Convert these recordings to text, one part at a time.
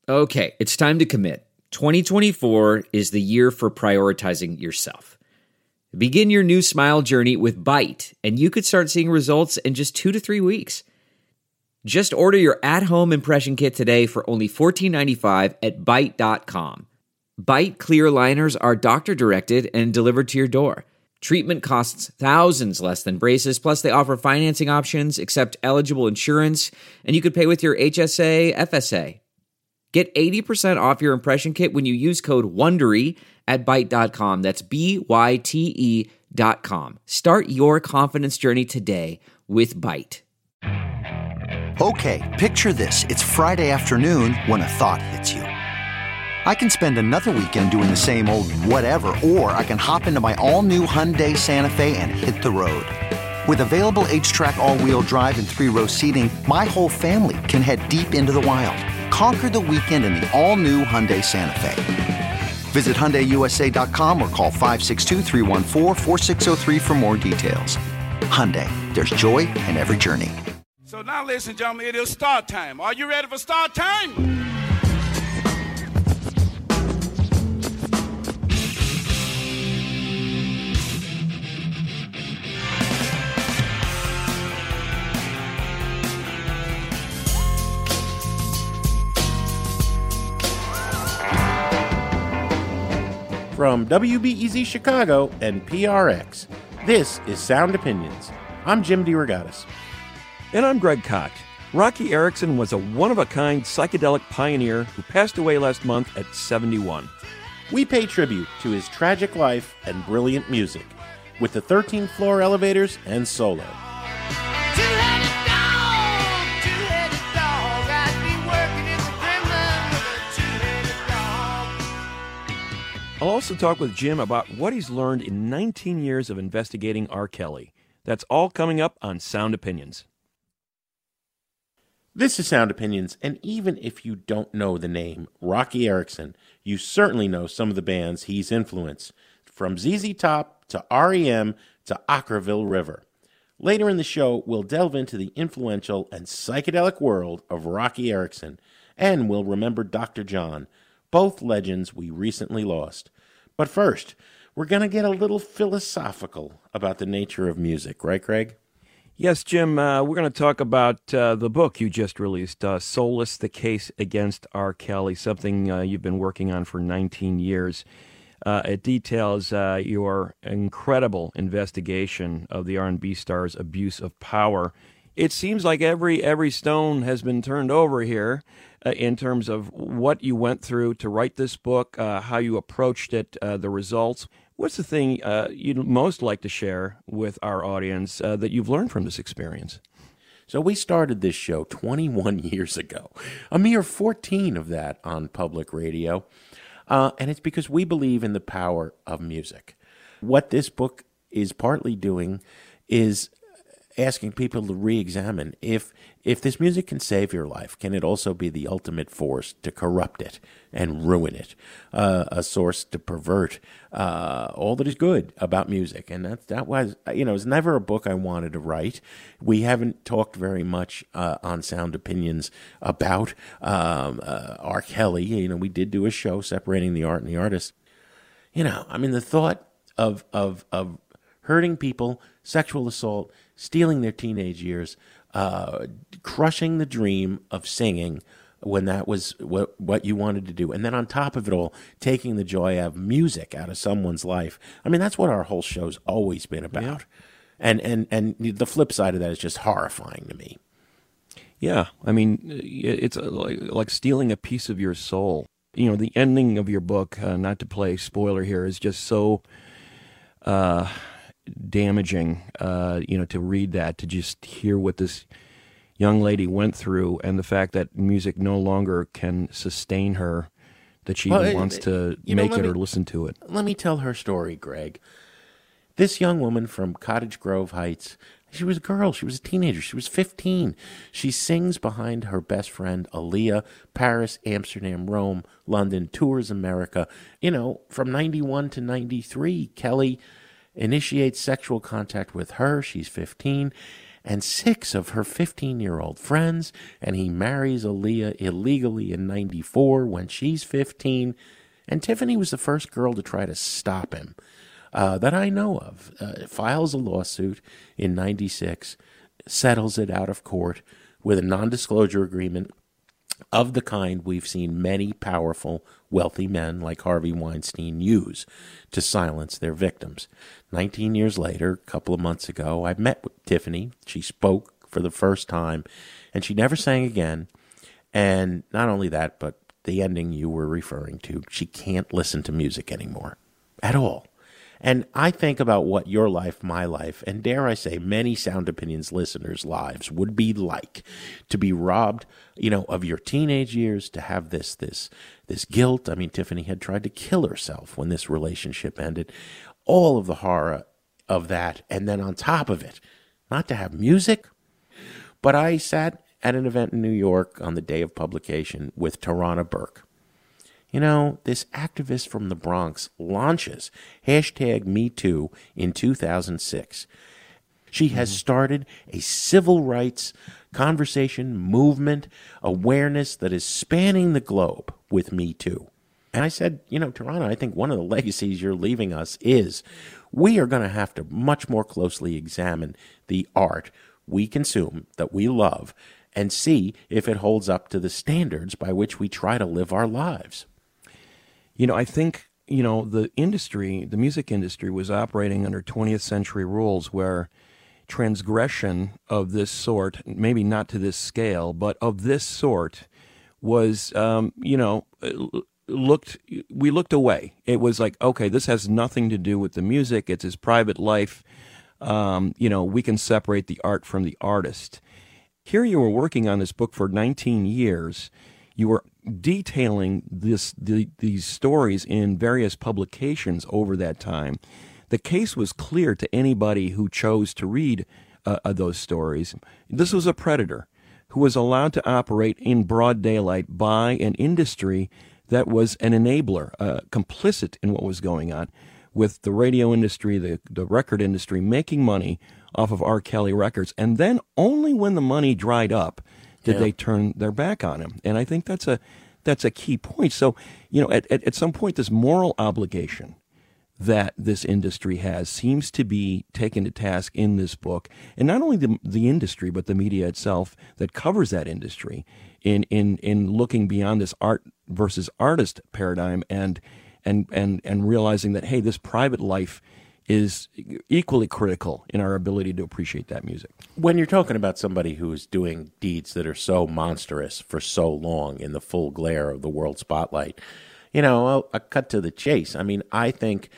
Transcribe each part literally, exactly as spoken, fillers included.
Okay, it's time to commit. twenty twenty-four is the year for prioritizing yourself. Begin your new smile journey with Byte, and you could start seeing results in just two to three weeks. Just order your at-home impression kit today for only fourteen ninety-five at byte dot com. Byte clear aligners are doctor-directed and delivered to your door. Treatment costs thousands less than braces, plus they offer financing options, accept eligible insurance, and you could pay with your H S A, F S A. Get eighty percent off your impression kit when you use code WONDERY at byte dot com. That's B Y T E dot com. Start your confidence journey today with Byte. Okay, picture this. It's Friday afternoon when a thought hits you. I can spend another weekend doing the same old whatever, or I can hop into my all-new Hyundai Santa Fe and hit the road. With available H-Track all-wheel drive and three-row seating, my whole family can head deep into the wild. Conquer the weekend in the all-new Hyundai Santa Fe. Visit Hyundai U S A dot com or call five six two, three one four, four six zero three for more details. Hyundai, there's joy in every journey. So now, ladies and gentlemen, it is start time. Are you ready for start time? From W B E Z Chicago and P R X, this is Sound Opinions. I'm Jim DeRogatis. And I'm Greg Koch. Rocky Erickson was a one-of-a-kind psychedelic pioneer who passed away last month at seventy-one. We pay tribute to his tragic life and brilliant music with the thirteenth Floor Elevators and Solo. I'll also talk with Jim about what he's learned in nineteen years of investigating R. Kelly. That's all coming up on Sound Opinions. This is Sound Opinions, and even if you don't know the name Rocky Erickson, you certainly know some of the bands he's influenced, from Z Z Top to R E M to Ockerville River. Later in the show, we'll delve into the influential and psychedelic world of Rocky Erickson, and we'll remember Doctor John, both legends we recently lost. But first, we're going to get a little philosophical about the nature of music, right, Craig? Yes, Jim, uh, we're going to talk about uh, the book you just released, uh, Soulless, The Case Against R. Kelly, something uh, you've been working on for nineteen years. Uh, it details uh, your incredible investigation of the R and B star's abuse of power. It seems like every every stone has been turned over here uh, in terms of what you went through to write this book, uh, how you approached it, uh, the results. What's the thing uh, you'd most like to share with our audience uh, that you've learned from this experience? So we started this show twenty-one years ago, a mere fourteen of that on public radio, uh, and it's because we believe in the power of music. What this book is partly doing is asking people to re-examine if if this music can save your life, can it also be the ultimate force to corrupt it and ruin it, uh, a source to pervert uh, all that is good about music? And that that was, you know, it was never a book I wanted to write. We haven't talked very much uh, on Sound Opinions about um, uh, R. Kelly. You know, we did do a show separating the art and the artist. You know, I mean, the thought of of of hurting people, sexual assault, stealing their teenage years, uh, crushing the dream of singing when that was what, what you wanted to do. And then on top of it all, taking the joy of music out of someone's life. I mean, that's what our whole show's always been about. Yeah. And, and, and the flip side of that is just horrifying to me. Yeah, I mean, it's like, like stealing a piece of your soul. You know, the ending of your book, uh, not to play spoiler here, is just so Uh, damaging, uh, you know, to read that, to just hear what this young lady went through, and the fact that music no longer can sustain her, that she well, even it, wants to make know, it me, or listen to it. Let me tell her story, Greg. This young woman from Cottage Grove Heights, she was a girl, she was a teenager, she was fifteen. She sings behind her best friend, Aaliyah, Paris, Amsterdam, Rome, London, tours America. You know, from ninety-one to ninety-three, Kelly initiates sexual contact with her. She's fifteen. and six of her fifteen-year-old friends, and he marries Aaliyah illegally in ninety-four when she's fifteen, and Tiffany was the first girl to try to stop him uh, that I know of. Uh, files a lawsuit in ninety-six, settles it out of court with a non-disclosure agreement of the kind we've seen many powerful, wealthy men like Harvey Weinstein use to silence their victims. Nineteen years later, a couple of months ago, I met with Tiffany. She spoke for the first time, and she never sang again. And not only that, but the ending you were referring to, she can't listen to music anymore at all. And I think about what your life, my life, and dare I say many Sound Opinions listeners' lives would be like to be robbed, you know, of your teenage years, to have this this this guilt. I mean, Tiffany had tried to kill herself when this relationship ended. All of the horror of that, and then on top of it, not to have music. But I sat at an event in New York on the day of publication with Tarana Burke. You know, this activist from the Bronx launches hashtag Me Too in two thousand six. She has started a civil rights conversation, movement, awareness that is spanning the globe with Me Too. And I said, you know, Tarana, I think one of the legacies you're leaving us is we are going to have to much more closely examine the art we consume, that we love, and see if it holds up to the standards by which we try to live our lives. You know, I think, you know, the industry, the music industry was operating under twentieth century rules where transgression of this sort, maybe not to this scale, but of this sort was, um, you know, looked, we looked away. It was like, okay, this has nothing to do with the music. It's his private life. Um, you know, we can separate the art from the artist. Here you were working on this book for nineteen years. You were detailing this the, these stories in various publications over that time. The case was clear to anybody who chose to read uh, those stories. This was a predator who was allowed to operate in broad daylight by an industry that was an enabler, uh, complicit in what was going on, with the radio industry, the, the record industry, making money off of R. Kelly records. And then only when the money dried up did yeah. they turn their back on him. And I think that's a that's a key point. So, you know, at, at, at some point, this moral obligation that this industry has seems to be taken to task in this book. And not only the, the industry, but the media itself that covers that industry in, in, in looking beyond this art versus artist paradigm and, and, and, and realizing that, hey, this private life is equally critical in our ability to appreciate that music. When you're talking about somebody who is doing deeds that are so monstrous for so long in the full glare of the world spotlight, you know, I'll, I'll cut to the chase. I mean, I think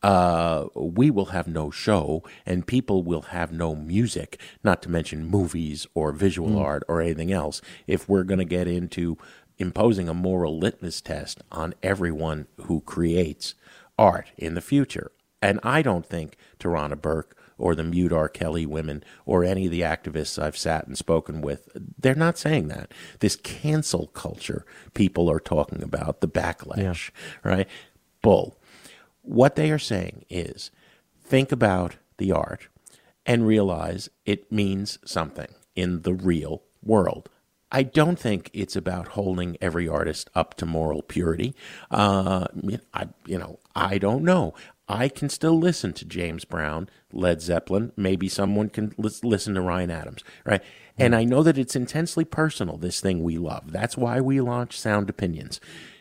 uh, we will have no show and people will have no music, not to mention movies or visual mm. art or anything else, if we're going to get into imposing a moral litmus test on everyone who creates art in the future. And I don't think Tarana Burke or the Mute R. Kelly women or any of the activists I've sat and spoken with, they're not saying that. This cancel culture people are talking about, the backlash, yeah. right? Bull. What they are saying is think about the art and realize it means something in the real world. I don't think it's about holding every artist up to moral purity. Uh, I, you know, I don't know. I can still listen to James Brown, Led Zeppelin. Maybe someone can li- listen to Ryan Adams, right? Mm-hmm. And I know that it's intensely personal, this thing we love. That's why we launch Sound Opinions.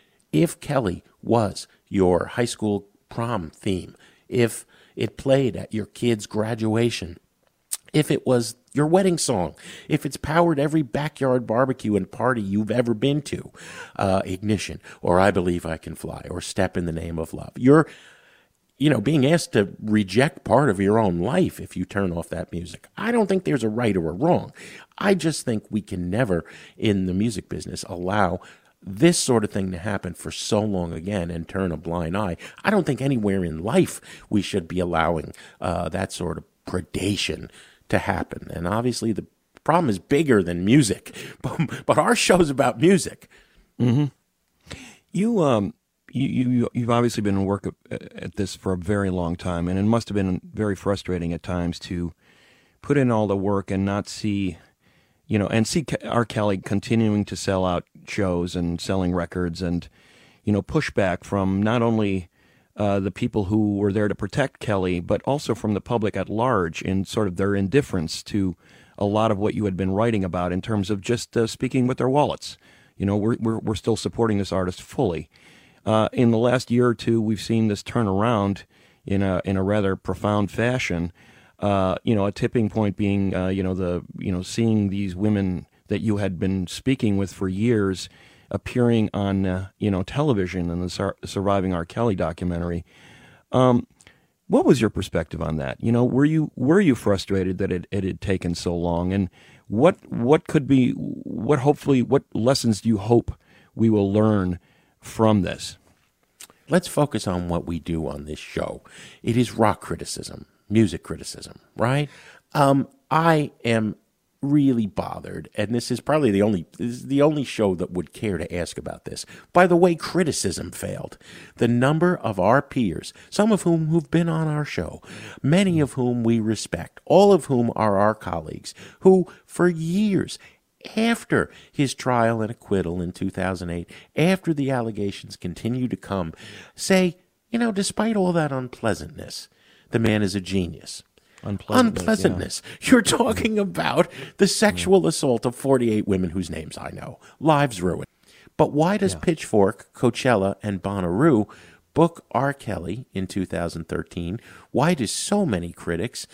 If Kelly was your high school prom theme, if it played at your kid's graduation, if it was your wedding song, if it's powered every backyard barbecue and party you've ever been to, uh, Ignition, or I Believe I Can Fly, or Step in the Name of Love, you're you know, being asked to reject part of your own life if you turn off that music. I don't think there's a right or a wrong. I just think we can never, in the music business, allow this sort of thing to happen for so long again and turn a blind eye. I don't think anywhere in life we should be allowing uh, that sort of predation to happen. And obviously the problem is bigger than music, but, but our show's about music. Mm-hmm. You, um... You, you, you've obviously been in work at this for a very long time, and it must have been very frustrating at times to put in all the work and not see, you know, and see R. Kelly continuing to sell out shows and selling records and, you know, pushback from not only uh, the people who were there to protect Kelly, but also from the public at large in sort of their indifference to a lot of what you had been writing about in terms of just uh, speaking with their wallets. You know, we're, we're, we're still supporting this artist fully. Uh, in the last year or two, we've seen this turn around in a in a rather profound fashion. Uh, you know, a tipping point being, uh, you know, the you know seeing these women that you had been speaking with for years appearing on uh, you know television in the Sur- Surviving R. Kelly documentary. Um, what was your perspective on that? You know, were you were you frustrated that it, it had taken so long? And what what could be what hopefully what lessons do you hope we will learn from this? Let's focus on what we do on this show. It is rock criticism, music criticism, right? Um, I am really bothered, and this is probably the only this is the only show that would care to ask about this, by the way criticism failed. The number of our peers, some of whom who've been on our show, many of whom we respect, all of whom are our colleagues, who for years after his trial and acquittal in two thousand eight, after the allegations continue to come, say, you know, despite all that unpleasantness, the man is a genius. Unpleasantness. Unpleasantness. Yeah. You're talking about the sexual yeah. assault of forty-eight women whose names I know, lives ruined. But why does yeah. Pitchfork, Coachella, and Bonnaroo book R. Kelly in two thousand thirteen? Why do so many critics,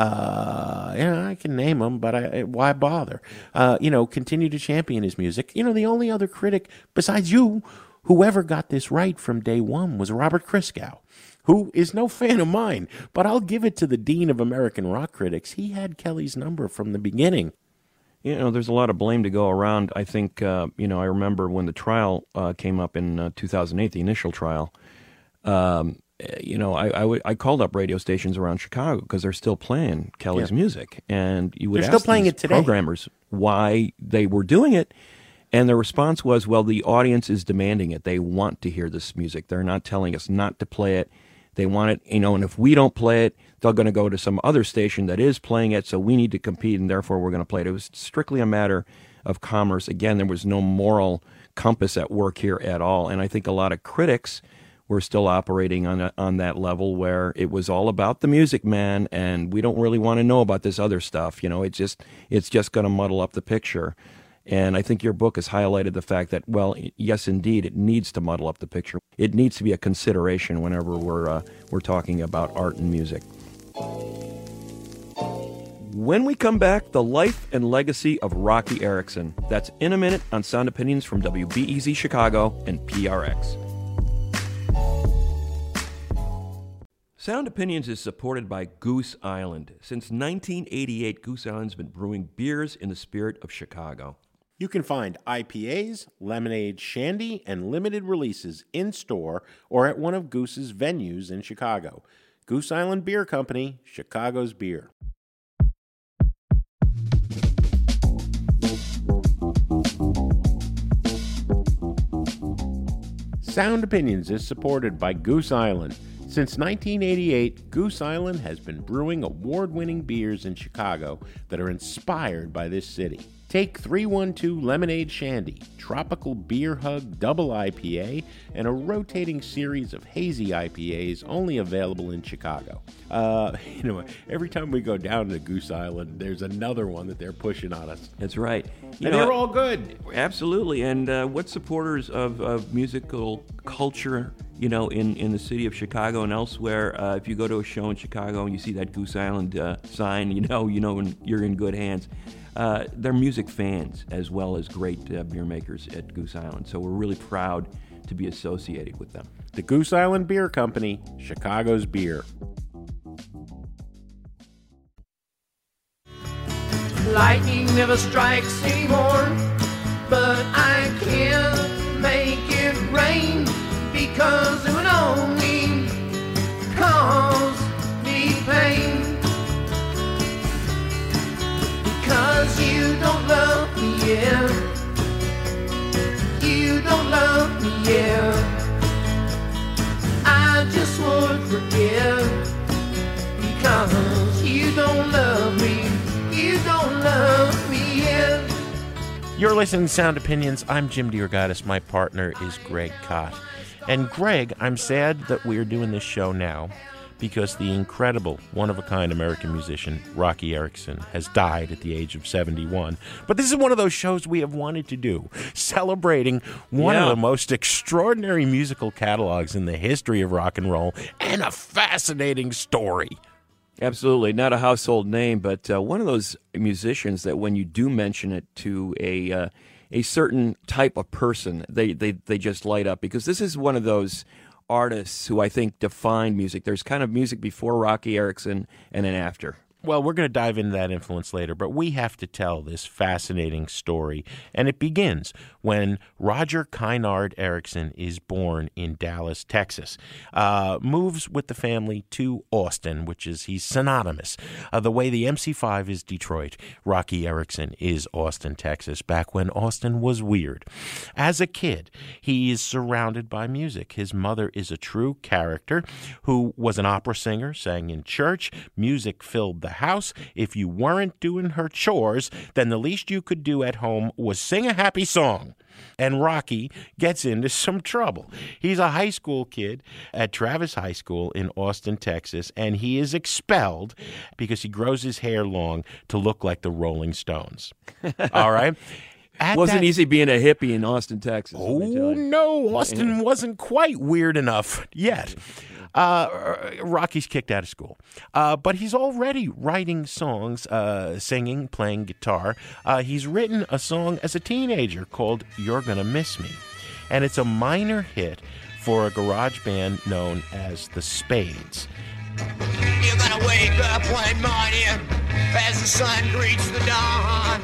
uh, yeah, I can name them, but I, why bother? Uh, you know, continue to champion his music. You know, the only other critic besides you, whoever got this right from day one, was Robert Christgau, who is no fan of mine, but I'll give it to the Dean of American Rock Critics. He had Kelly's number from the beginning. You know, there's a lot of blame to go around. I think, uh, you know, I remember when the trial uh, came up in uh, two thousand eight, the initial trial. Um, you know, I, I, w- I called up radio stations around Chicago because they're still playing Kelly's yeah. music, and you would they're ask still playing these it today. programmers why they were doing it, and their response was, "Well, the audience is demanding it. They want to hear this music. They're not telling us not to play it. They want it, you know, and if we don't play it, they're going to go to some other station that is playing it. So we need to compete, and therefore we're going to play it." It was strictly a matter of commerce. Again, there was no moral compass at work here at all, and I think a lot of critics we're still operating on a, on that level where it was all about the music, man, and we don't really want to know about this other stuff. You know, it just it's just going to muddle up the picture. And I think your book has highlighted the fact that, well, yes, indeed, it needs to muddle up the picture. It needs to be a consideration whenever we're uh, we're talking about art and music. When we come back, the life and legacy of Rocky Erickson. That's in a minute on Sound Opinions from W B E Z Chicago and P R X. Sound Opinions is supported by Goose Island. Since nineteen eighty-eight, Goose Island's been brewing beers in the spirit of Chicago. You can find I P As, lemonade, shandy, and limited releases in-store or at one of Goose's venues in Chicago. Goose Island Beer Company, Chicago's beer. Sound Opinions is supported by Goose Island. Since nineteen eighty-eight, Goose Island has been brewing award-winning beers in Chicago that are inspired by this city. Take three one two Lemonade Shandy, Tropical Beer Hug Double I P A, and a rotating series of hazy I P As only available in Chicago. Uh, you know, every time we go down to Goose Island, there's another one that they're pushing on us. That's right. You and know, they're all good. Absolutely. And uh, what supporters of, of musical culture, you know, in, in the city of Chicago and elsewhere, uh, if you go to a show in Chicago and you see that Goose Island uh, sign, you know, you know, you're in good hands. Uh, they're music fans as well as great uh, beer makers at Goose Island. So we're really proud to be associated with them. The Goose Island Beer Company, Chicago's beer. Lightning never strikes anymore, but I can't make it rain because it would only cause me pain. Because you don't love me, yeah. You don't love me, yeah. I just would forgive because you don't love me. You're listening to Sound Opinions. I'm Jim DeRogatis. My partner is Greg Kot. And Greg, I'm sad that we're doing this show now because the incredible, one-of-a-kind American musician, Roky Erickson, has died at the age of seventy-one. But this is one of those shows we have wanted to do, celebrating one Yeah. of the most extraordinary musical catalogs in the history of rock and roll and a fascinating story. Absolutely. Not a household name, but uh, one of those musicians that when you do mention it to a uh, a certain type of person, they, they, they just light up. Because this is one of those artists who I think defined music. There's kind of music before Roky Erickson and then after. Well, we're going to dive into that influence later, but we have to tell this fascinating story. And it begins when Roger Kynard Erickson is born in Dallas, Texas, uh, moves with the family to Austin, which is, he's synonymous. Uh, the way the M C five is Detroit, Roky Erickson is Austin, Texas, back when Austin was weird. As a kid, he is surrounded by music. His mother is a true character who was an opera singer, sang in church, music filled the house. If you weren't doing her chores, then the least you could do at home was sing a happy song. And Roky gets into some trouble. He's a high school kid at Travis High School in Austin, Texas, and he is expelled because he grows his hair long to look like the Rolling Stones. All right? At Wasn't that- easy being a hippie in Austin, Texas. let me tell Oh, you. no, Austin wasn't quite weird enough yet. Uh, Rocky's kicked out of school, uh, but he's already writing songs, uh, singing, playing guitar. Uh, he's written a song as a teenager called You're Gonna Miss Me, and it's a minor hit for a garage band known as the Spades. You're gonna wake up one morning as the sun greets the dawn.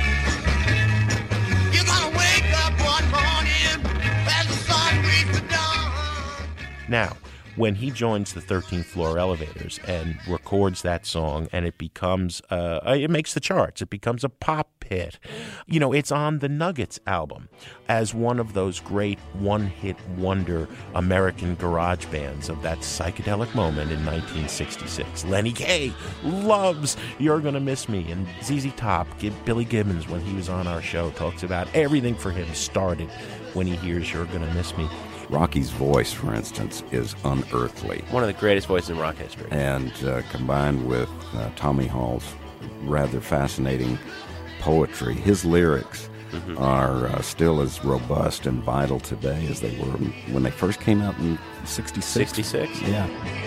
You're gonna wake up one morning as the sun greets the dawn. Now, when he joins the thirteenth Floor Elevators and records that song, and it becomes, uh, it makes the charts. It becomes a pop hit. You know, it's on the Nuggets album as one of those great one-hit wonder American garage bands of that psychedelic moment in nineteen sixty-six. Lenny Kaye loves You're Gonna Miss Me, and Z Z Top, Billy Gibbons, when he was on our show, talks about everything for him started when he hears You're Gonna Miss Me. Rocky's voice, for instance, is unearthly. One of the greatest voices in rock history. And uh, combined with uh, Tommy Hall's rather fascinating poetry, his lyrics mm-hmm. are uh, still as robust and vital today as they were when they first came out in sixty-six. sixty-six? Yeah.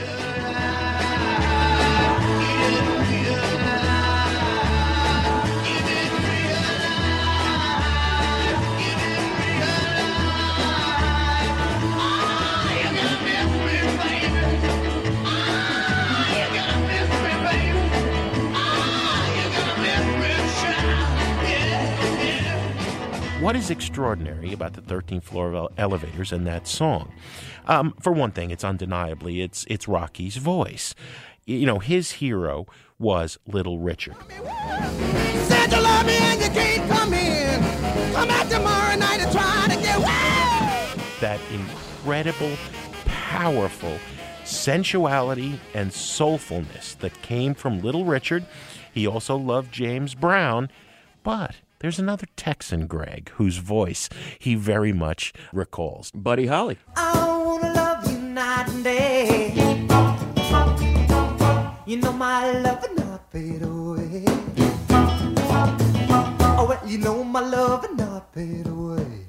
What is extraordinary about the thirteenth Floor Elevators and that song? Um, for one thing, it's undeniably, it's it's Rocky's voice. You know, his hero was Little Richard. Said you love me and you can't come in. Come out tomorrow night and try to get away. That incredible, powerful sensuality and soulfulness that came from Little Richard. He also loved James Brown, but there's another Texan, Greg, whose voice he very much recalls. Buddy Holly. I wanna love you night and day. You know my love will not fade away. Oh, well, you know my love will not fade away.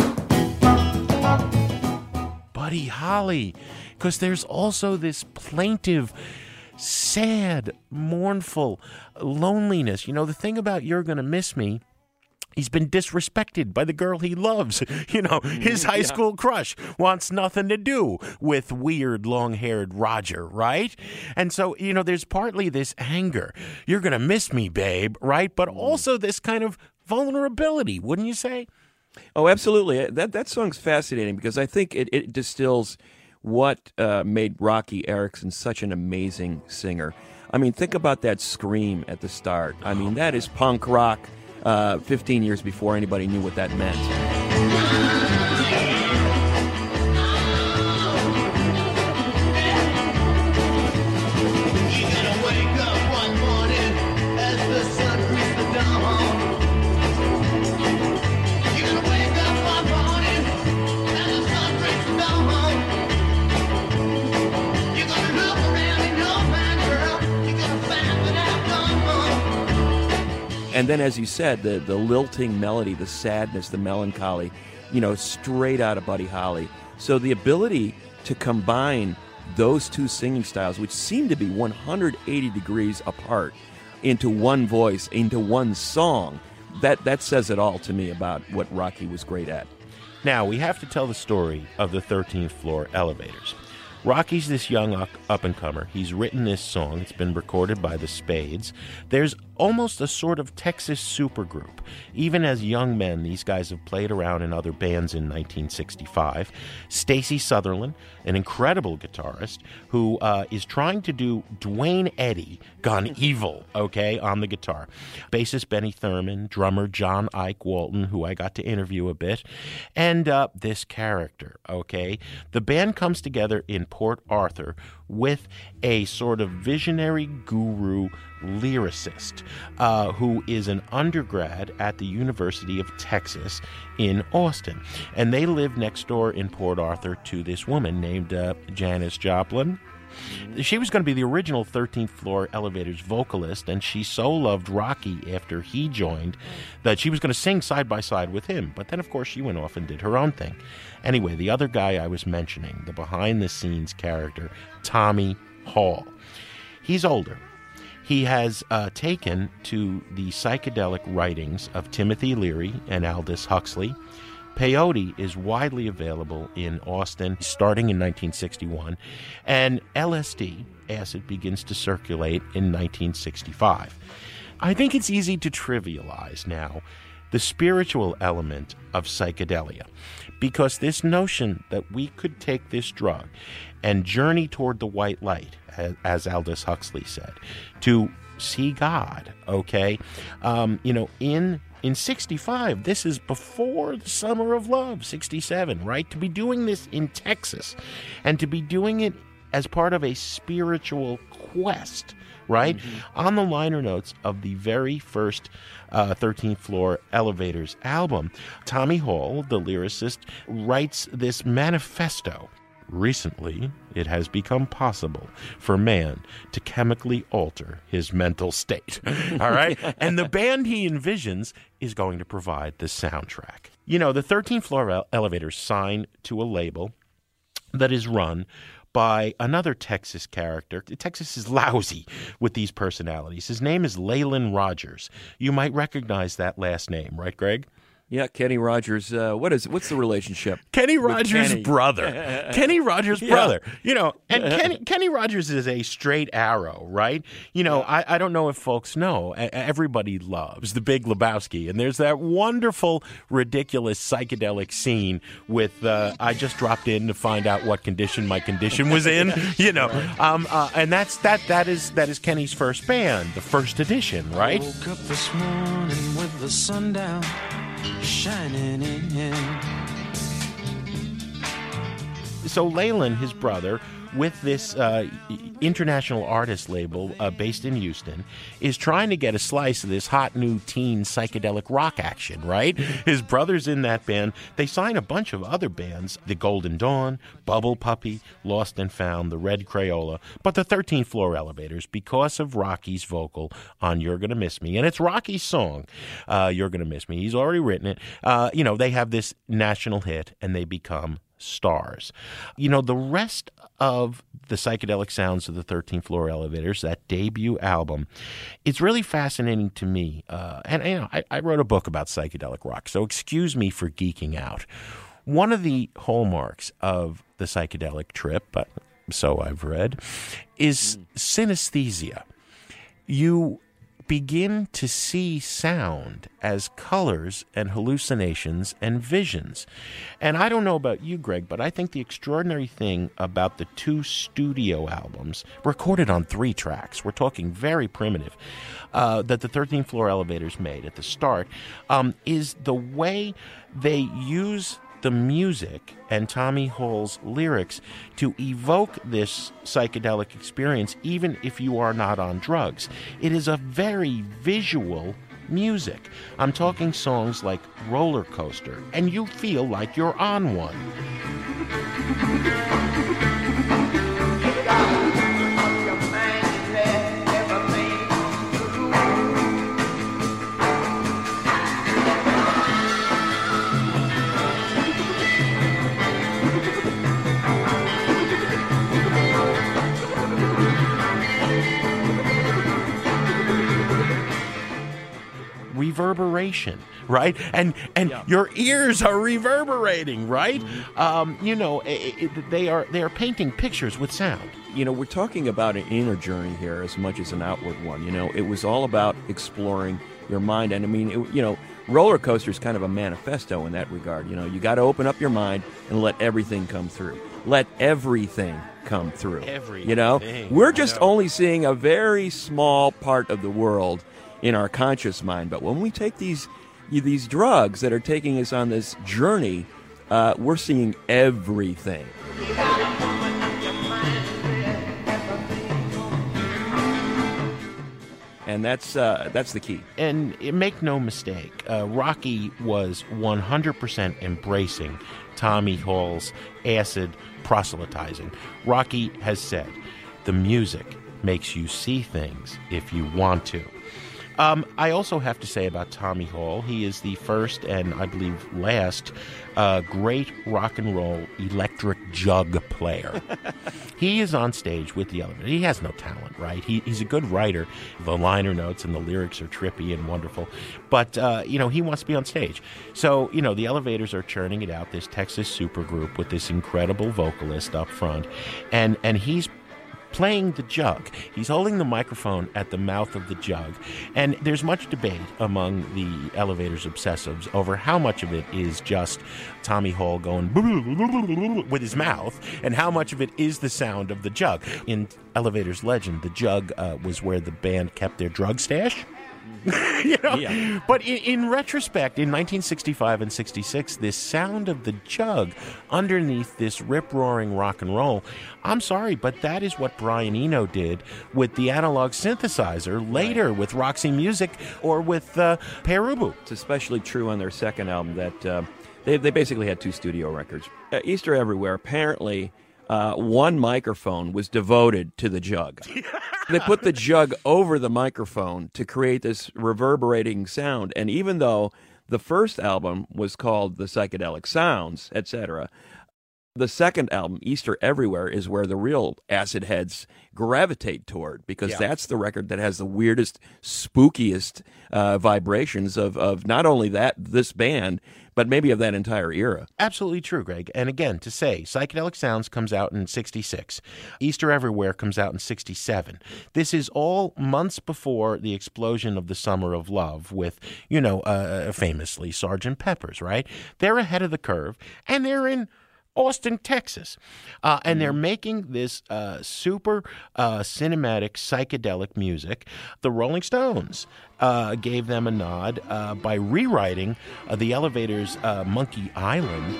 Buddy Holly, because there's also this plaintive, sad, mournful loneliness. You know, the thing about You're Gonna Miss Me, he's been disrespected by the girl he loves. You know, his high Yeah. school crush wants nothing to do with weird, long-haired Roger, right? And so, you know, there's partly this anger. You're going to miss me, babe, right? But also this kind of vulnerability, wouldn't you say? Oh, absolutely. That that song's fascinating because I think it, it distills what uh, made Roky Erickson such an amazing singer. I mean, think about that scream at the start. I mean, that is punk rock uh, fifteen years before anybody knew what that meant. You're gonna wake up one morning as the sun greets the dawn. And then, as you said, the, the lilting melody, the sadness, the melancholy, you know, straight out of Buddy Holly. So the ability to combine those two singing styles, which seem to be one hundred eighty degrees apart, into one voice, into one song, that, that says it all to me about what Rocky was great at. Now, we have to tell the story of the thirteenth Floor Elevators. Rocky's this young up-and-comer. He's written this song. It's been recorded by the Spades. There's almost a sort of Texas supergroup. Even as young men, these guys have played around in other bands in nineteen sixty-five. Stacy Sutherland, an incredible guitarist, who uh, is trying to do Dwayne Eddy gone evil, okay, on the guitar. Bassist Benny Thurman, drummer John Ike Walton, who I got to interview a bit, and uh, this character, okay? The band comes together in Port Arthur with a sort of visionary guru lyricist uh, who is an undergrad at the University of Texas in Austin. And they live next door in Port Arthur to this woman named uh, Janis Joplin. She was going to be the original thirteenth Floor Elevators vocalist, and she so loved Rocky after he joined that she was going to sing side by side with him. But then, of course, she went off and did her own thing. Anyway, the other guy I was mentioning, the behind-the-scenes character, Tommy Hall. He's older. He has uh, taken to the psychedelic writings of Timothy Leary and Aldous Huxley. Peyote is widely available in Austin starting in nineteen sixty-one, and L S D, acid, begins to circulate in nineteen sixty-five. I think it's easy to trivialize now the spiritual element of psychedelia, because this notion that we could take this drug and journey toward the white light, as, as Aldous Huxley said, to see God, okay? Um, you know, in in sixty-five, this is before the Summer of Love, sixty-seven, right? To be doing this in Texas and to be doing it as part of a spiritual quest, right? Mm-hmm. On the liner notes of the very first uh, thirteenth Floor Elevators album, Tommy Hall, the lyricist, writes this manifesto. Recently, it has become possible for man to chemically alter his mental state. All right? And the band he envisions is going to provide the soundtrack. You know, the thirteenth Floor Elevators signed to a label that is run by another Texas character. Texas is lousy with these personalities. His name is Leyland Rogers. You might recognize that last name, right, Greg? Yeah, Kenny Rogers. Uh, what is what's the relationship? Kenny Rogers' Kenny? brother. Kenny Rogers' Yeah. brother. You know, and Kenny, Kenny Rogers is a straight arrow, right? You know, I, I don't know if folks know. Everybody loves The Big Lebowski, and there's that wonderful, ridiculous psychedelic scene with uh, I just dropped in to find out what condition my condition was in. You know, um, uh, and that's that. That is that is Kenny's first band, the first edition, right? Woke up this morning with the sun down, shining in. So Leyland, his brother, with this uh, international artist label uh, based in Houston, is trying to get a slice of this hot new teen psychedelic rock action, right? His brother's in that band. They sign a bunch of other bands, The Golden Dawn, Bubble Puppy, Lost and Found, The Red Crayola, but the thirteenth Floor Elevators, because of Rocky's vocal on You're Gonna Miss Me, and it's Rocky's song, uh, You're Gonna Miss Me. He's already written it. Uh, you know, they have this national hit, and they become stars. You know, the rest of the psychedelic sounds of the thirteenth Floor Elevators, that debut album, it's really fascinating to me. Uh, and, you know, I, I wrote a book about psychedelic rock, so excuse me for geeking out. One of the hallmarks of the psychedelic trip, but so I've read, is synesthesia. You begin to see sound as colors and hallucinations and visions. And I don't know about you, Greg, but I think the extraordinary thing about the two studio albums, recorded on three tracks, we're talking very primitive, uh, that the thirteenth Floor Elevators made at the start, um, is the way they use the music and Tommy Hall's lyrics to evoke this psychedelic experience, even if you are not on drugs. It is a very visual music. I'm talking songs like Roller Coaster, and you feel like you're on one. reverberation, right? And and Yeah. your ears are reverberating, right? Um, you know, it, it, they are they are painting pictures with sound. You know, we're talking about an inner journey here as much as an outward one. You know, it was all about exploring your mind. And I mean, it, you know, Roller Coaster is kind of a manifesto in that regard. You know, you got to open up your mind and let everything come through. Let everything come through. Everything. You know, we're just I know. only seeing a very small part of the world in our conscious mind. But when we take these these drugs that are taking us on this journey, uh, we're seeing everything. And that's uh, that's the key. And make no mistake, uh, Rocky was one hundred percent embracing Tommy Hall's acid proselytizing. Rocky has said, the music makes you see things if you want to. Um, I also have to say about Tommy Hall, he is the first and I believe last uh, great rock and roll electric jug player. He is on stage with the Elevators. He has no talent, right? He, he's a good writer. The liner notes and the lyrics are trippy and wonderful. But, uh, you know, he wants to be on stage. So, you know, the Elevators are churning it out, this Texas supergroup with this incredible vocalist up front. And, and he's playing the jug. He's holding the microphone at the mouth of the jug. And there's much debate among the Elevators obsessives over how much of it is just Tommy Hall going with his mouth and how much of it is the sound of the jug. In Elevators legend, the jug uh, was where the band kept their drug stash. you know? Yeah. But in, in retrospect, in nineteen sixty-five and sixty-six, this sound of the jug underneath this rip-roaring rock and roll, I'm sorry, but that is what Brian Eno did with the analog synthesizer later with Roxy Music or with uh, Perubu. It's especially true on their second album that uh, they they basically had two studio records. Uh, Easter Everywhere, apparently, uh, one microphone was devoted to the jug. They put the jug over the microphone to create this reverberating sound. And even though the first album was called The Psychedelic Sounds, et cetera, the second album, Easter Everywhere, is where the real acid heads gravitate toward, because Yeah. that's the record that has the weirdest, spookiest uh, vibrations of, of not only that, this band, but maybe of that entire era. Absolutely true, Greg. And again, to say, Psychedelic Sounds comes out in sixty-six. Easter Everywhere comes out in sixty-seven. This is all months before the explosion of the Summer of Love with, you know, uh, famously Sergeant Pepper's, right? They're ahead of the curve, and they're in Austin, Texas. Uh, and they're making this uh, super uh, cinematic psychedelic music. The Rolling Stones uh, gave them a nod uh, by rewriting uh, the Elevators' uh, Monkey Island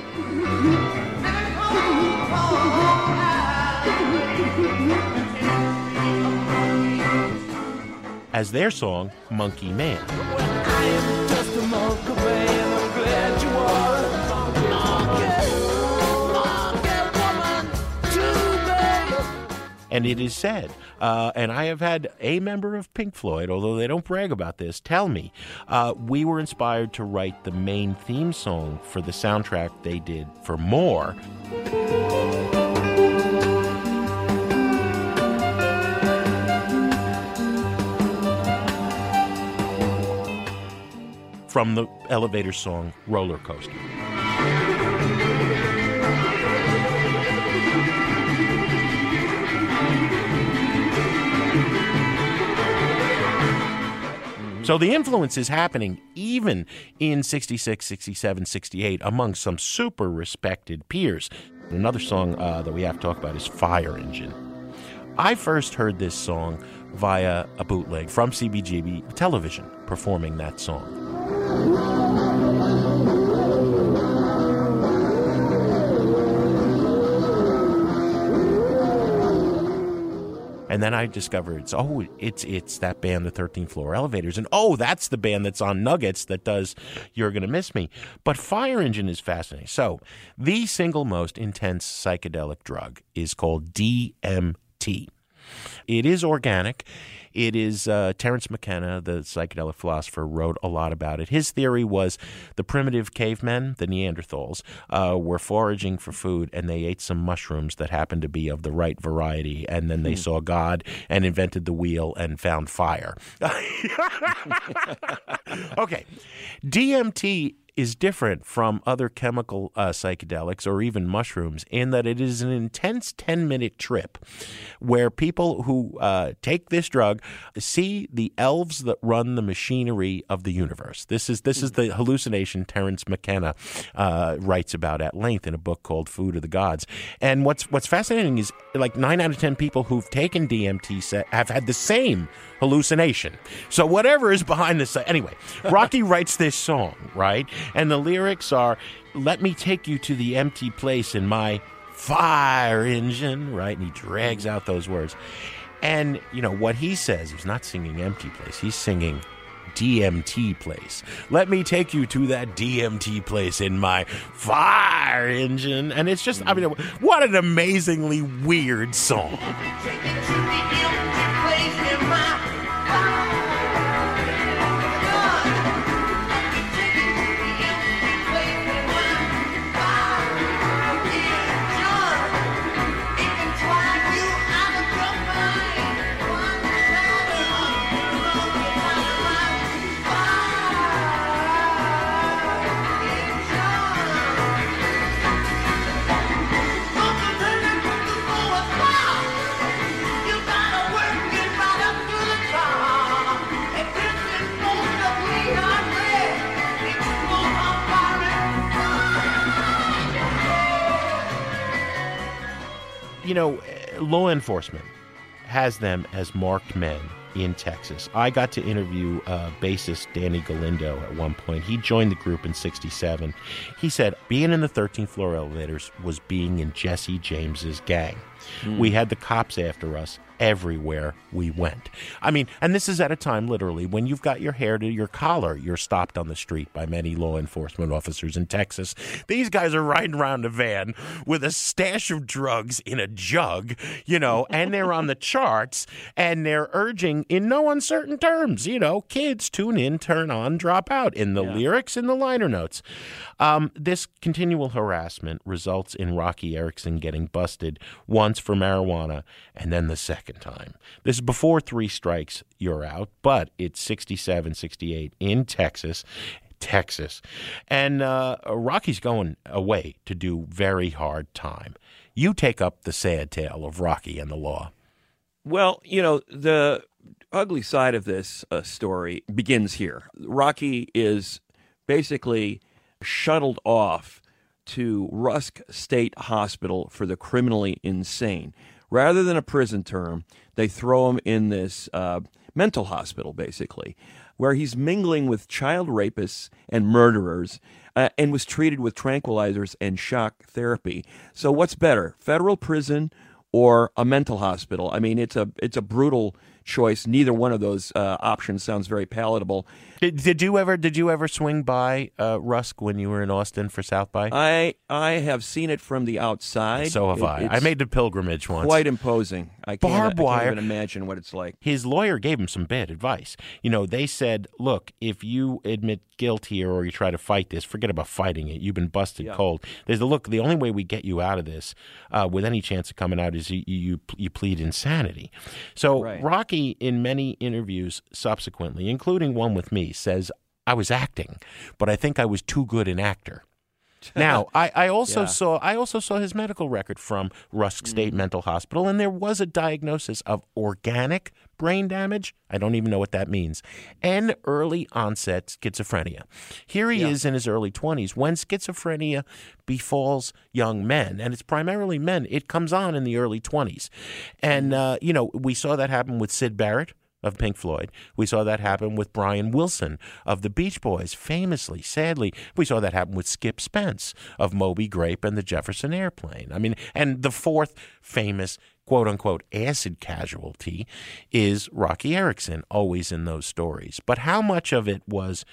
as their song, Monkey Man. I am just a monkey man, I'm glad you are. And it is said, uh, and I have had a member of Pink Floyd, although they don't brag about this, tell me, uh, we were inspired to write the main theme song for the soundtrack they did for More. From the Elevator song, Roller Coaster. So the influence is happening even in sixty-six, sixty-seven, sixty-eight among some super respected peers. Another song uh, that we have to talk about is Fire Engine. I first heard this song via a bootleg from C B G B television performing that song. And then I discovered, it's, oh, it's it's that band, the thirteenth Floor Elevators. And, oh, that's the band that's on Nuggets that does You're Gonna Miss Me. But Fire Engine is fascinating. So the single most intense psychedelic drug is called D M T. It is organic. It is uh, Terence McKenna, the psychedelic philosopher, wrote a lot about it. His theory was the primitive cavemen, the Neanderthals, uh, were foraging for food, and they ate some mushrooms that happened to be of the right variety, and then they hmm. saw God and invented the wheel and found fire. Okay. D M T is different from other chemical uh, psychedelics or even mushrooms in that it is an intense ten-minute trip where people who uh, take this drug see the elves that run the machinery of the universe. This is this is the hallucination Terence McKenna uh, writes about at length in a book called Food of the Gods. And what's what's fascinating is like nine out of ten people who've taken D M T set have had the same hallucination. So whatever is behind this, anyway, Rocky writes this song, right? And the lyrics are, let me take you to the empty place in my fire engine, right? And he drags out those words. And, you know, what he says, he's not singing empty place. He's singing D M T place. Let me take you to that D M T place in my fire engine. And it's just, I mean, what an amazingly weird song. You know, law enforcement has them as marked men in Texas. I got to interview uh, bassist Danny Galindo at one point. He joined the group in sixty-seven. He said being in the thirteenth floor elevators was being in Jesse James's gang. Mm. We had the cops after us everywhere we went. I mean, and this is at a time, literally, when you've got your hair to your collar, you're stopped on the street by many law enforcement officers in Texas. These guys are riding around a van with a stash of drugs in a jug, you know, and they're on the charts, and they're urging in no uncertain terms, you know, kids, tune in, turn on, drop out, in the yeah. lyrics, in the liner notes. Um, this continual harassment results in Rocky Erickson getting busted once for marijuana and then the second time. This is before three strikes, you're out, but it's sixty-seven, sixty-eight in Texas. Texas. And uh, Rocky's going away to do very hard time. You take up the sad tale of Rocky and the law. Well, you know, the ugly side of this uh, story begins here. Rocky is basically shuttled off to Rusk State Hospital for the criminally insane. Rather than a prison term, they throw him in this uh, mental hospital, basically, where he's mingling with child rapists and murderers uh, and was treated with tranquilizers and shock therapy. So what's better, federal prison or a mental hospital? I mean, it's a it's a brutal choice. Neither one of those uh, options sounds very palatable. Did, did you ever did you ever swing by uh, Rusk when you were in Austin for South by? I I have seen it from the outside. So have it, I. I made the pilgrimage once. Quite imposing. I can't, Barbed I wire. can't even imagine what it's like. His lawyer gave him some bad advice. You know, they said, look, if you admit guilt here or you try to fight this, forget about fighting it. You've been busted yeah. cold. They said, look, the only way we get you out of this uh, with any chance of coming out is you you, you plead insanity. So right. Rocky, in many interviews subsequently, including one with me, says, I was acting, but I think I was too good an actor. Now, I, I also yeah. saw I also saw his medical record from Rusk State mm. Mental Hospital, and there was a diagnosis of organic brain damage. I don't even know what that means. And early onset schizophrenia. Here he yeah. is in his early twenties. When schizophrenia befalls young men, and it's primarily men, it comes on in the early twenties. And, uh, you know, we saw that happen with Syd Barrett of Pink Floyd. We saw that happen with Brian Wilson of the Beach Boys, famously, sadly. We saw that happen with Skip Spence of Moby Grape and the Jefferson Airplane. I mean, and the fourth famous quote-unquote acid casualty is Rocky Erickson, always in those stories. But how much of it was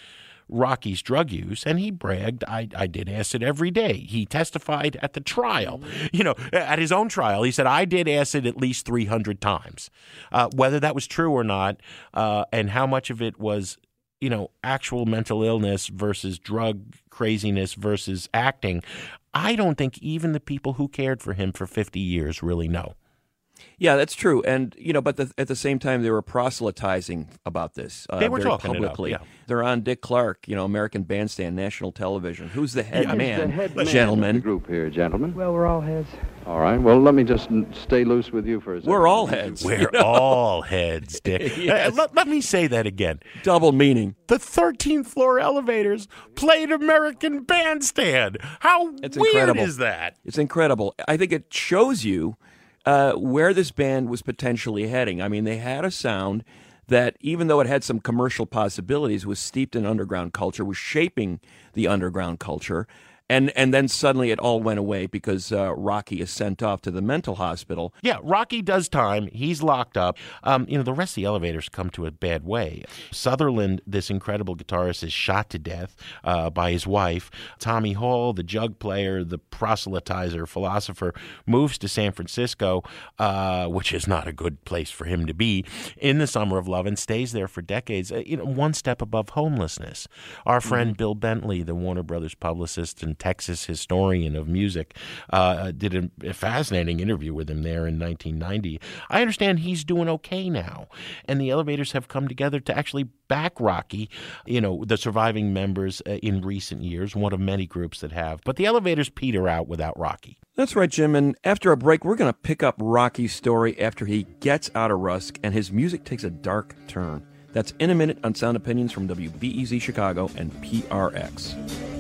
Rocky's drug use, and he bragged, I, I did acid every day. He testified at the trial, you know, at his own trial. He said, I did acid at least three hundred times. Uh, whether that was true or not, uh, and how much of it was, you know, actual mental illness versus drug craziness versus acting, I don't think even the people who cared for him for fifty years really know. Yeah, that's true. And, you know, but the, at the same time, they were proselytizing about this. Uh, They were very talking it up, publicly. yeah. They're on Dick Clark, you know, American Bandstand, national television. Who's the head Yeah, man, the head man gentlemen? of the group here, gentlemen. Well, we're all heads. All right. Well, let me just n- stay loose with you for a second. We're all heads. We're you know? all heads, Dick. Yes. Uh, let, let me say that again. Double meaning. The thirteenth floor elevators played American Bandstand. How It's weird incredible. is that? It's incredible. I think it shows you uh, where this band was potentially heading. I mean, they had a sound that, even though it had some commercial possibilities, was steeped in underground culture, was shaping the underground culture. And and then suddenly it all went away because uh, Rocky is sent off to the mental hospital. Yeah, Rocky does time. He's locked up. Um, you know, the rest of the elevators come to a bad way. Sutherland, this incredible guitarist, is shot to death uh, by his wife. Tommy Hall, the jug player, the proselytizer, philosopher, moves to San Francisco, uh, which is not a good place for him to be, in the summer of love and stays there for decades, uh, you know, one step above homelessness. Our friend mm-hmm. Bill Bentley, the Warner Brothers publicist and Texas historian of music, uh, did a, a fascinating interview with him there in nineteen ninety. I understand he's doing okay now, and the Elevators have come together to actually back Rocky, you know, the surviving members uh, in recent years, one of many groups that have. But the Elevators peter out without Rocky. That's right, Jim. And after a break, we're going to pick up Rocky's story after he gets out of Rusk and his music takes a dark turn. That's in a minute on Sound Opinions from W B E Z Chicago and P R X.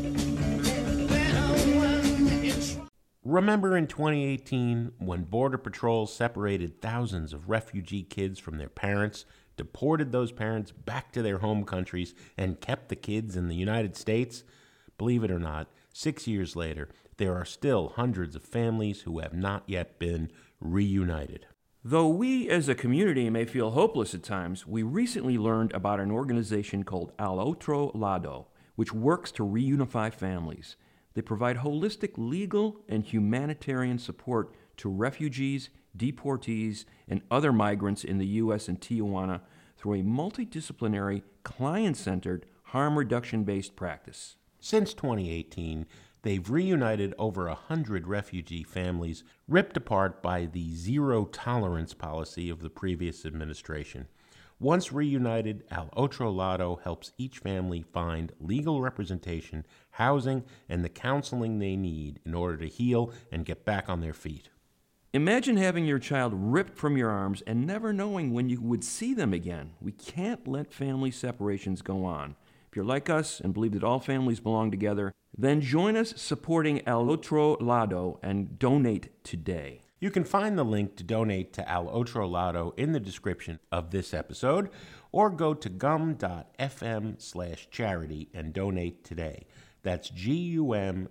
Remember in twenty eighteen when Border Patrol separated thousands of refugee kids from their parents, deported those parents back to their home countries, and kept the kids in the United States? Believe it or not, six years later, there are still hundreds of families who have not yet been reunited. Though we as a community may feel hopeless at times, we recently learned about an organization called Al Otro Lado, which works to reunify families. They provide holistic legal and humanitarian support to refugees, deportees, and other migrants in the U S and Tijuana through a multidisciplinary, client-centered, harm reduction-based practice. Since twenty eighteen, they've reunited over a hundred refugee families ripped apart by the zero-tolerance policy of the previous administration. Once reunited, Al Otro Lado helps each family find legal representation, housing, and the counseling they need in order to heal and get back on their feet. Imagine having your child ripped from your arms and never knowing when you would see them again. We can't let family separations go on. If you're like us and believe that all families belong together, then join us supporting Al Otro Lado and donate today. You can find the link to donate to Al Otro Lado in the description of this episode, or go to gum.fm slash charity and donate today. That's gum.fm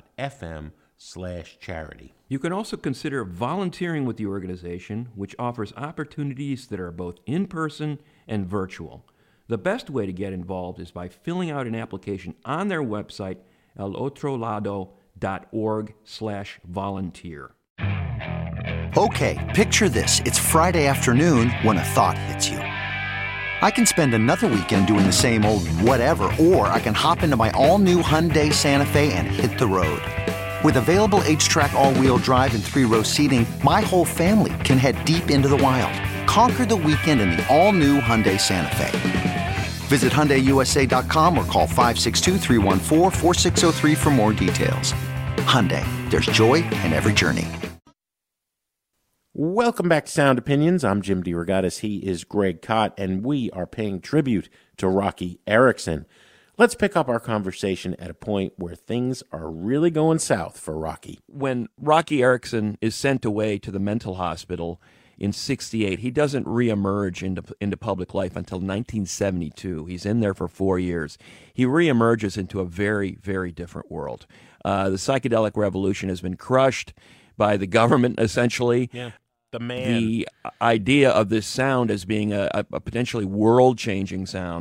slash charity. You can also consider volunteering with the organization, which offers opportunities that are both in-person and virtual. The best way to get involved is by filling out an application on their website, alotrolado.org slash volunteer. Okay, picture this. It's Friday afternoon when a thought hits you. I can spend another weekend doing the same old whatever, or I can hop into my all-new Hyundai Santa Fe and hit the road. With available H-Track all-wheel drive and three-row seating, my whole family can head deep into the wild. Conquer the weekend in the all-new Hyundai Santa Fe. Visit Hyundai U S A dot com or call five six two, three one four, four six zero three for more details. Hyundai, there's joy in every journey. Welcome back to Sound Opinions. I'm Jim DeRogatis. He is Greg Kot, and we are paying tribute to Rocky Erickson. Let's pick up our conversation at a point where things are really going south for Rocky. When Rocky Erickson is sent away to the mental hospital in sixty-eight, he doesn't reemerge into, into public life until nineteen seventy-two. He's in there for four years. He reemerges into a very, very different world. Uh, the psychedelic revolution has been crushed by the government, essentially. Yeah. The man. The idea of this sound as being a, a potentially world-changing sound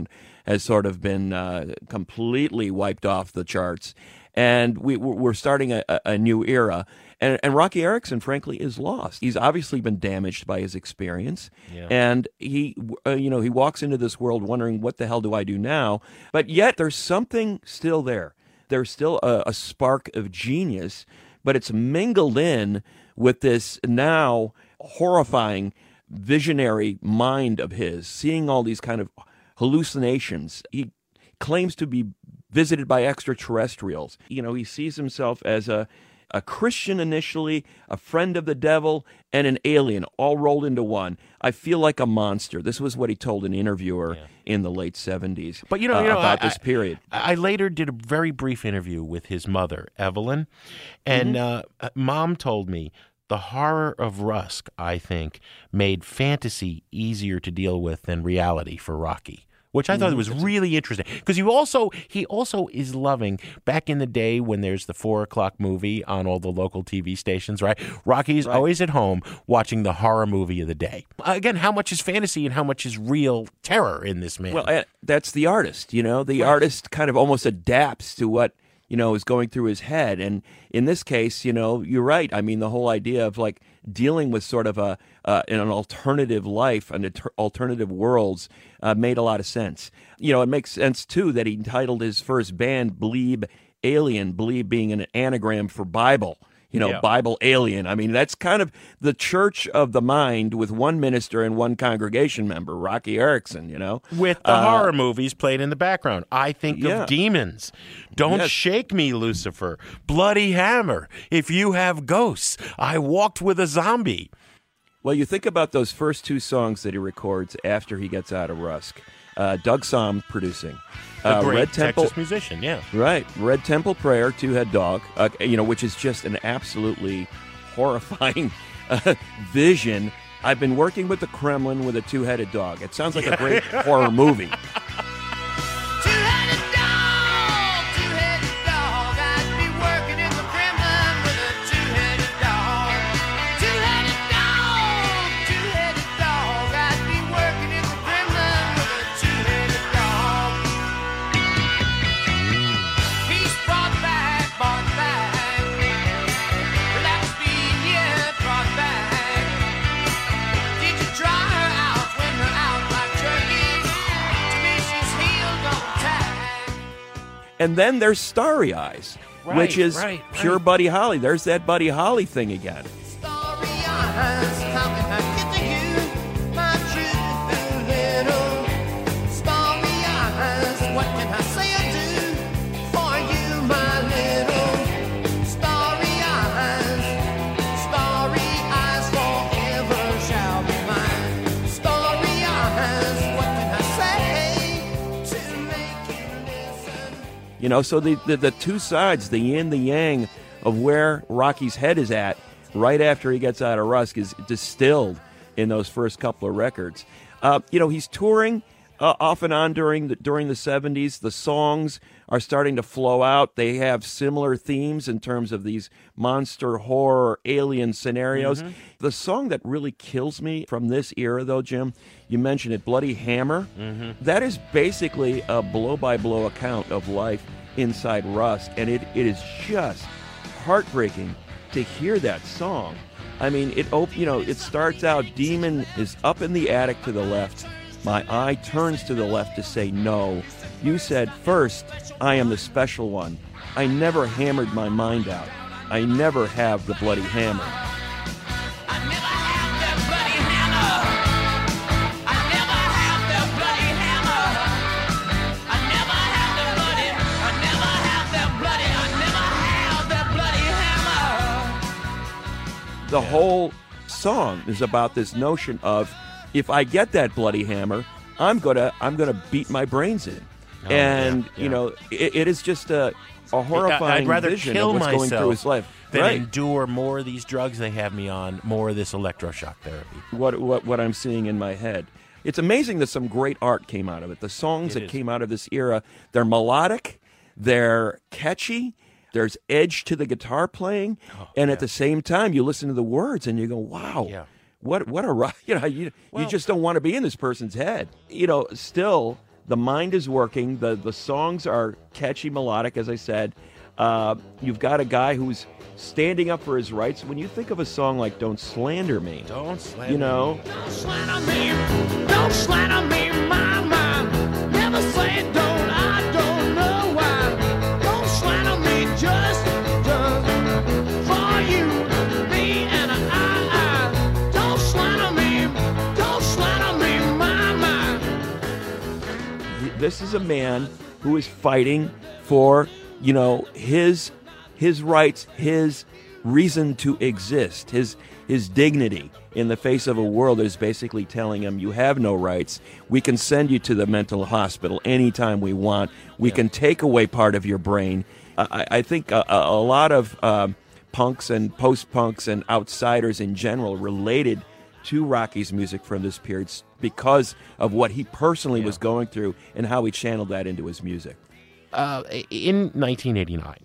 has sort of been uh, completely wiped off the charts. And we, we're starting a, a new era. And, and Rocky Erickson, frankly, is lost. He's obviously been damaged by his experience. Yeah. And he, uh, you know, he walks into this world wondering, what the hell do I do now? But yet there's something still there. There's still a, a spark of genius, but it's mingled in with this now horrifying visionary mind of his, seeing all these kind of hallucinations. He claims to be visited by extraterrestrials. You know, he sees himself as a a Christian initially, a friend of the devil, and an alien, all rolled into one. I feel like a monster. This was what he told an interviewer yeah. in the late seventies. But you know, uh, you know about I, this period. I, I later did a very brief interview with his mother, Evelyn, and mm-hmm. uh, Mom told me the horror of Rusk, I think, made fantasy easier to deal with than reality for Rocky. Which I thought was really interesting, because you also he also is loving back in the day when there's the four o'clock movie on all the local T V stations, right? Rocky's right. always at home watching the horror movie of the day. Again, how much is fantasy and how much is real terror in this man? Well, uh, that's the artist, you know. The right. artist kind of almost adapts to what you know is going through his head, and in this case, you know, you're right. I mean, the whole idea of like dealing with sort of a uh, in an alternative life, an alter- alternative worlds, uh, made a lot of sense. You know, it makes sense too that he entitled his first band "Bleeb Alien," "Bleeb" being an anagram for Bible. You know, yeah. Bible alien. I mean, that's kind of the church of the mind with one minister and one congregation member, Rocky Erickson, you know. With the uh, horror movies played in the background. I think yeah. of Demons. Don't yes. Shake Me, Lucifer. Bloody Hammer. If You Have Ghosts. I Walked with a Zombie. Well, you think about those first two songs that he records after he gets out of Rusk. Uh, Doug Somm producing. A Uh, great Red Temple, Texas musician, yeah. Right. Red Temple Prayer, Two-Head Dog, uh, you know, which is just an absolutely horrifying uh, vision. I've been working with the Kremlin with a two-headed dog. It sounds like a great horror movie. Two-headed dog, two-headed dog. I'd be working in the Kremlin with a two-headed dog. Two-headed dog, two-headed dog. I'd be working in the Kremlin with a two-headed dog. He's brought back, brought back. Relax me, yeah, brought back. Did you try her out when her out like turkey? To me, she's healed on tag. And then there's Starry Eyes, Right, which is right, pure right. Buddy Holly. There's that Buddy Holly thing again. Starry eyes, how can I get to you, my true little starry eyes? What can I say or do for you, my little starry eyes? Starry eyes forever shall be mine. Starry eyes, what can I say to make you listen? You know, so the, the, the two sides, the yin, the yang of where Rocky's head is at right after he gets out of Rusk is distilled in those first couple of records. Uh, you know, he's touring uh, off and on during the, during the seventies. The songs are starting to flow out. They have similar themes in terms of these monster, horror, alien scenarios. Mm-hmm. The song that really kills me from this era, though, Jim, you mentioned it, Bloody Hammer. Mm-hmm. That is basically a blow-by-blow account of life inside Rusk, and it, it is just heartbreaking to hear that song. I mean, it op- you know, it starts out, Demon is up in the attic to the left. My eye turns to the left to say no. You said first, I am the special one. I never hammered my mind out. I never have the bloody hammer. I never have that bloody hammer. I never have that bloody hammer. I never have that bloody. I never have that bloody. I never have that bloody hammer. The whole song is about this notion of, if I get that bloody hammer, I'm gonna I'm gonna beat my brains in. Oh, and yeah, yeah. you know, it, it is just a, a horrifying I'd rather vision kill of what's myself going through his life. than Right. endure more of these drugs they have me on, more of this electroshock therapy. What what what I'm seeing in my head. It's amazing that some great art came out of it. The songs It that is. came out of this era, they're melodic, they're catchy, there's edge to the guitar playing, and yeah. at the same time you listen to the words and you go, wow. Yeah. What what a ri- you know you Well- you just don't want to be in this person's head. You know, still The mind is working. The, the songs are catchy, melodic, as I said. Uh, you've got a guy who's standing up for his rights. When you think of a song like Don't Slander Me, Don't slander you know, me. Don't slander me, don't slander me, mama. Never say don't, I don't know why. Don't slander me, just, just for you, me and I, I. Don't slander me, don't slander me, mama. this is a man who is fighting for, you know, his his rights, his reason to exist, his his dignity in the face of a world that is basically telling him you have no rights. We can send you to the mental hospital anytime we want. We yeah. can take away part of your brain. I, I think a, a lot of um, punks and post-punks and outsiders in general related to Rocky's music from this period because of what he personally yeah. was going through and how he channeled that into his music. Uh, in nineteen eighty-nine,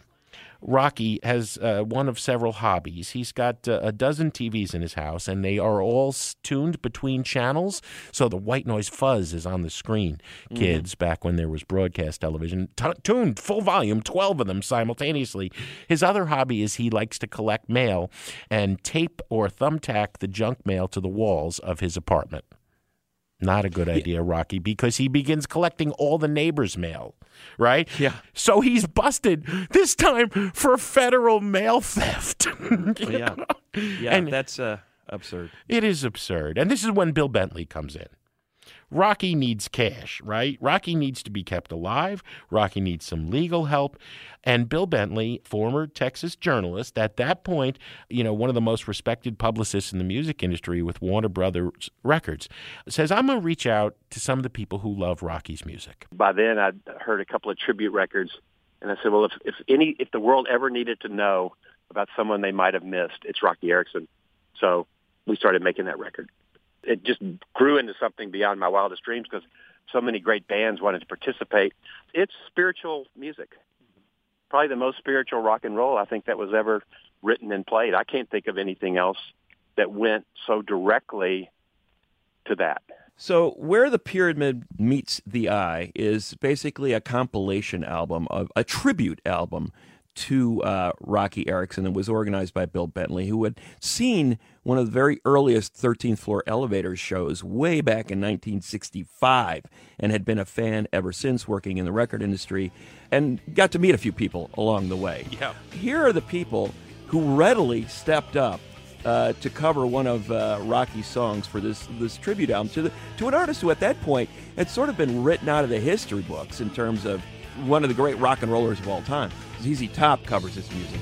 Rocky has uh, one of several hobbies. He's got uh, a dozen T Vs in his house, and they are all tuned between channels, so the white noise fuzz is on the screen. Mm-hmm. Kids, back when there was broadcast television, t- tuned full volume, twelve of them simultaneously. His other hobby is he likes to collect mail and tape or thumbtack the junk mail to the walls of his apartment. Not a good idea, Rocky, because he begins collecting all the neighbors' mail, right? Yeah. So he's busted, this time for federal mail theft. yeah. Yeah, and that's uh, absurd. It is absurd. And this is when Bill Bentley comes in. Rocky needs cash, right? Rocky needs to be kept alive. Rocky needs some legal help. And Bill Bentley, former Texas journalist, at that point, you know, one of the most respected publicists in the music industry with Warner Brothers Records, says, I'm going to reach out to some of the people who love Rocky's music. By then, I'd heard a couple of tribute records, and I said, well, if, if any, if the world ever needed to know about someone they might have missed, it's Rocky Erickson. So we started making that record. It just grew into something beyond my wildest dreams because so many great bands wanted to participate. It's spiritual music. Probably the most spiritual rock and roll I think that was ever written and played. I can't think of anything else that went so directly to that. So Where the Pyramid Meets the Eye is basically a compilation album, of a tribute album to uh, Rocky Erickson, and was organized by Bill Bentley, who had seen one of the very earliest thirteenth Floor Elevators shows way back in nineteen sixty-five and had been a fan ever since, working in the record industry, and got to meet a few people along the way. Yeah. Here are the people who readily stepped up uh, to cover one of uh, Rocky's songs for this this tribute album to, the, to an artist who at that point had sort of been written out of the history books in terms of one of the great rock and rollers of all time. Z Z Top covers his music.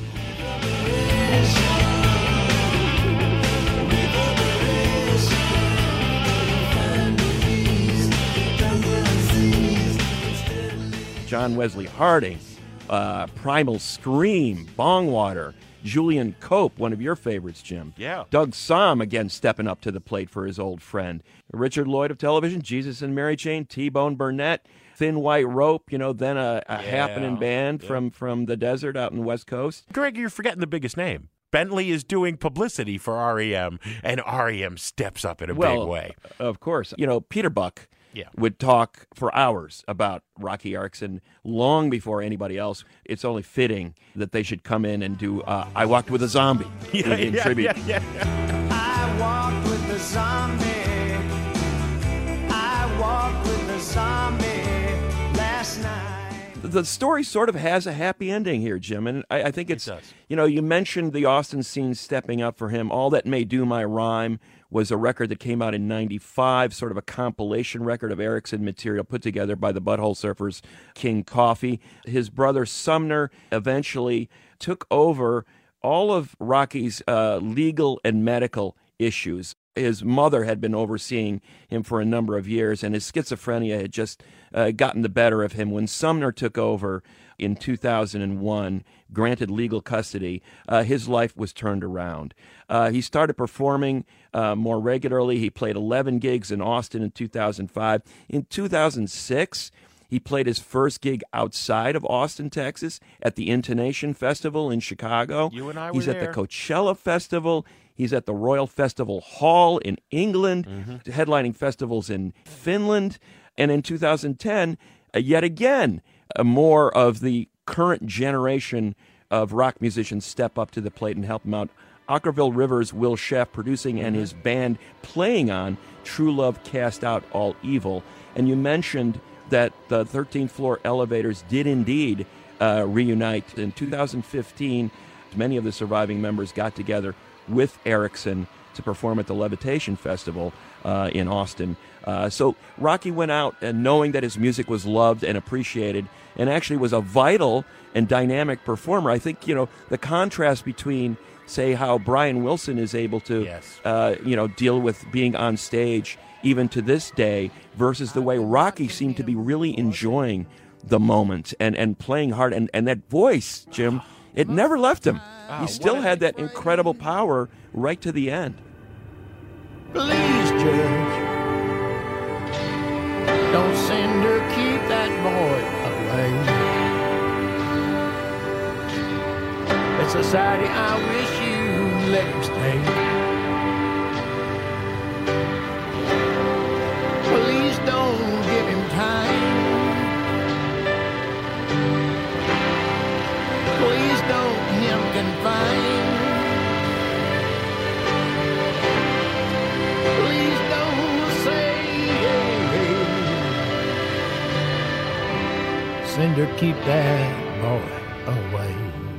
John Wesley Harding, uh, Primal Scream, Bongwater, Julian Cope, one of your favorites, Jim. Yeah. Doug Somm, again, stepping up to the plate for his old friend. Richard Lloyd of television, Jesus and Mary Chain, T-Bone Burnett, Thin White Rope, you know, then a, a yeah. happening band yeah. from, from the desert out in the West Coast. Greg, you're forgetting the biggest name. Bentley is doing publicity for R E M, and R E M steps up in a well, big way. Of course. You know, Peter Buck yeah. would talk for hours about Rocky Erickson long before anybody else. It's only fitting that they should come in and do uh, I Walked with a Zombie yeah, in, in yeah, tribute. Yeah, yeah. I walked with a zombie. I walked with a zombie last night. The story sort of has a happy ending here, Jim, and I, I think it's, It does. you know, you mentioned the Austin scene stepping up for him. All That May Do My Rhyme was a record that came out in ninety-five, sort of a compilation record of Erickson material put together by the Butthole Surfers, King Coffee. His brother Sumner eventually took over all of Rocky's uh, legal and medical issues. His mother had been overseeing him for a number of years, and his schizophrenia had just uh, gotten the better of him. When Sumner took over in two thousand one, granted legal custody, uh, his life was turned around. Uh, he started performing uh, more regularly. He played eleven gigs in Austin in two thousand five. In two thousand six, he played his first gig outside of Austin, Texas, at the Intonation Festival in Chicago. You and I were He's there. at the Coachella Festival. He's at the Royal Festival Hall in England, Mm-hmm. headlining festivals in Finland. And in two thousand ten, uh, yet again, uh, more of the current generation of rock musicians step up to the plate and help him out. Ockerville Rivers, Will Sheff producing, and his band playing on True Love Cast Out All Evil. And you mentioned that the thirteenth Floor Elevators did indeed uh, reunite. In two thousand fifteen, many of the surviving members got together with Erickson to perform at the Levitation Festival uh, in Austin. Uh, so Rocky went out and knowing that his music was loved and appreciated, and actually was a vital and dynamic performer. I think, you know, the contrast between, say, how Brian Wilson is able to, Yes. uh, you know, deal with being on stage even to this day versus the way Rocky seemed to be really enjoying the moment and, and playing hard. And, and that voice, Jim, it never left him. He still had that incredible power right to the end. Please, Judge, don't send her, keep that boy away. In society, I wish you'd let him stay. Please don't give him time. Please don't him confine. Please don't say, send her, keep that boy away.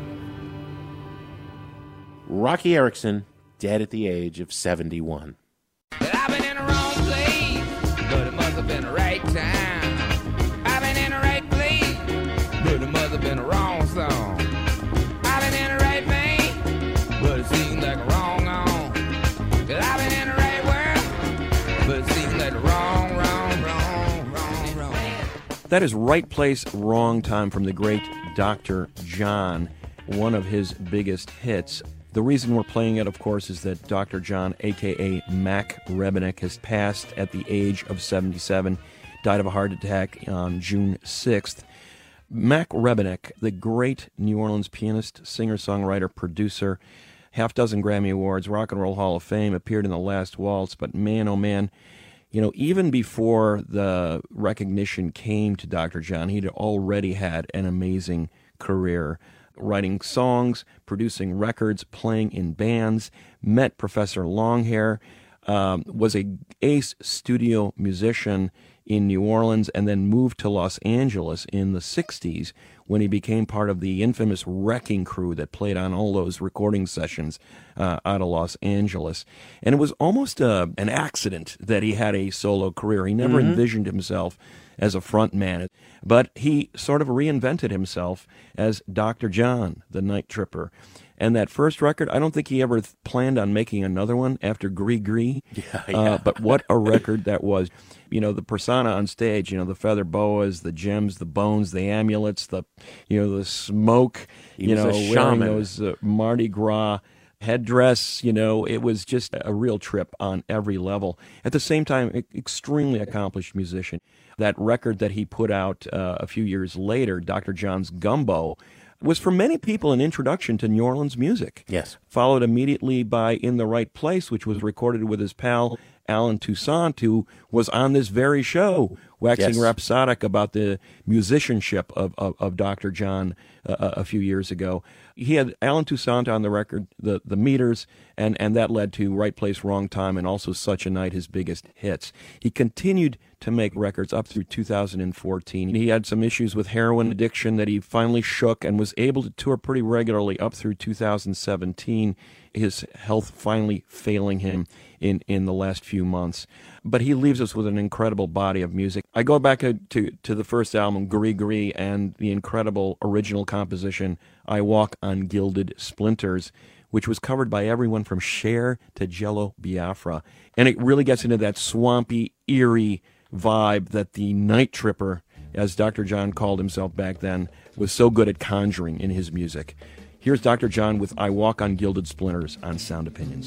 Rocky Erickson, dead at the age of seventy-one. I've been in the wrong place, but it must have been the right time. I've been in the right place, but it must have been the wrong song. I've been in the right vein, but it seems like a wrong on. Cause I've been in the right world, but it seems like the wrong, wrong, wrong, wrong, wrong. That is Right Place, Wrong Time from the great Doctor John, one of his biggest hits. The reason we're playing it, of course, is that Doctor John, a k a. Mac Rebennack, has passed at the age of seventy-seven, died of a heart attack on June sixth. Mac Rebennack, the great New Orleans pianist, singer, songwriter, producer, half dozen Grammy Awards, Rock and Roll Hall of Fame, appeared in The Last Waltz, but man, oh man, you know, even before the recognition came to Doctor John, he'd already had an amazing career, writing songs, producing records, playing in bands, met Professor Longhair, um, was a ace studio musician in New Orleans, and then moved to Los Angeles in the sixties when he became part of the infamous Wrecking Crew that played on all those recording sessions uh, out of Los Angeles. And it was almost a, an accident that he had a solo career. He never Mhm. envisioned himself as a front man, but he sort of reinvented himself as Doctor John, the Night Tripper. And that first record, I don't think he ever th- planned on making another one after Gree Gree. Yeah, Uh, yeah. but what a record that was. You know, the persona on stage, you know, the feather boas, the gems, the bones, the amulets, the, you know, the smoke, He you was know, a wearing shaman. those uh, Mardi Gras headdress, you know, it was just a real trip on every level. At the same time, e- extremely accomplished musician. That record that he put out uh, a few years later, Doctor John's Gumbo, was for many people an introduction to New Orleans music. Yes. Followed immediately by In the Right Place, which was recorded with his pal Alan Toussaint, who was on this very show, waxing Yes. rhapsodic about the musicianship of, of, of Doctor John uh, a few years ago. He had Alan Toussaint on the record, the, the meters, and, and that led to Right Place, Wrong Time, and also Such a Night, his biggest hits. He continued to make records up through two thousand fourteen. He had some issues with heroin addiction that he finally shook and was able to tour pretty regularly up through two thousand seventeen, his health finally failing him in, in the last few months. But he leaves us with an incredible body of music. I go back to, to, to the first album, Gree Gree, and the incredible original composition, I Walk on Gilded Splinters, which was covered by everyone from Cher to Jello Biafra. And it really gets into that swampy, eerie vibe that the Night Tripper, as Doctor John called himself back then, was so good at conjuring in his music. Here's Doctor John with I Walk on Gilded Splinters on Sound Opinions.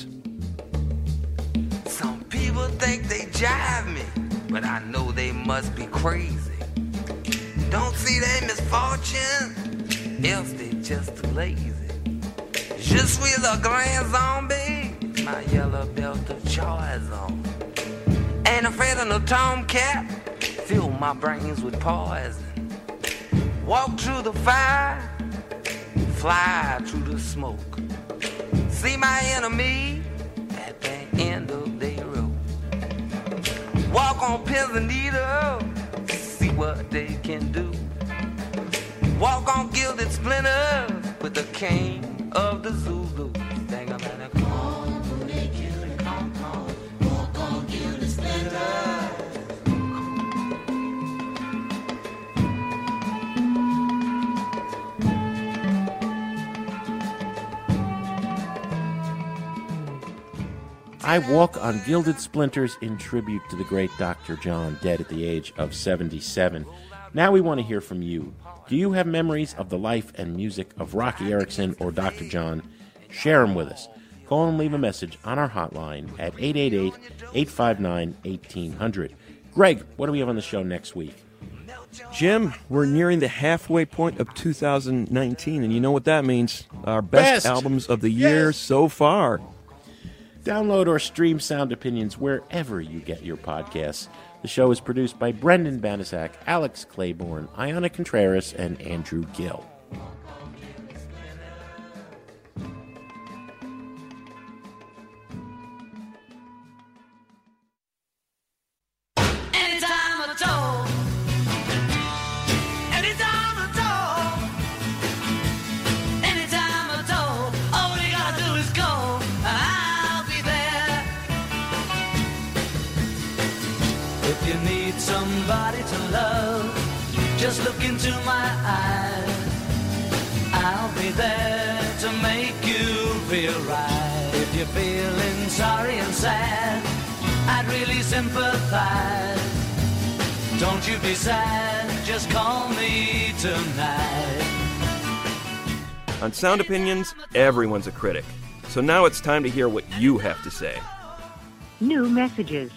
Some people think they jive me, but I know they must be crazy. Don't see their misfortune, else they just too lazy. Je suis le grand zombie, my yellow belt of choice on. Ain't afraid of no tomcat, fill my brains with poison. Walk through the fire, fly through the smoke. See my enemy at the end of their road. Walk on pins and needles, see what they can do. Walk on gilded splinters with the king of the Zulu. Dang, I'm at a come, they kill and come, come. Walk on gilded splinters. I Walk on Gilded Splinters in tribute to the great Doctor John, dead at the age of seventy-seven. Now we want to hear from you. Do you have memories of the life and music of Rocky Erickson or Doctor John? Share them with us. Call and leave a message on our hotline at eight eight eight, eight five nine, one eight zero zero. Greg, what do we have on the show next week? Jim, we're nearing the halfway point of two thousand nineteen, and you know what that means. Our best, Best. albums of the year Yes. so far. Download or stream Sound Opinions wherever you get your podcasts. The show is produced by Brendan Banasak, Alex Claiborne, Iona Contreras, and Andrew Gill. Anytime at all. Anytime at all. Anytime at all. All you gotta do is go. I'll be there. If you need somebody to love, just look into my eyes. I'll be there to make you feel right. If you're feeling sorry and sad, I'd really sympathize. Don't you be sad, just call me tonight. On Sound Opinions, everyone's a critic. So now it's time to hear what you have to say. New messages.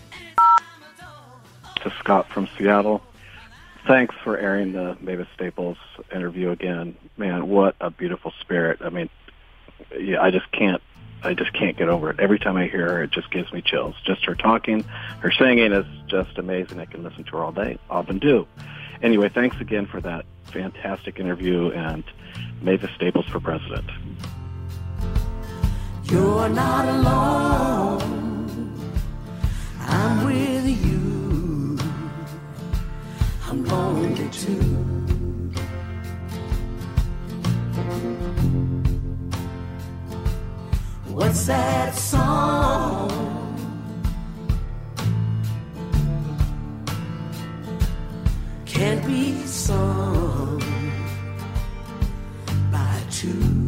To Scott from Seattle. Thanks for airing the Mavis Staples interview again. Man, what a beautiful spirit. I mean, yeah, I just can't I just can't get over it. Every time I hear her, it just gives me chills. Just her talking, her singing is just amazing. I can listen to her all day, often do. Anyway, thanks again for that fantastic interview, and Mavis Staples for president. You're not alone. I'm with you. I'm lonely too. What's that song? Can't be sung by two.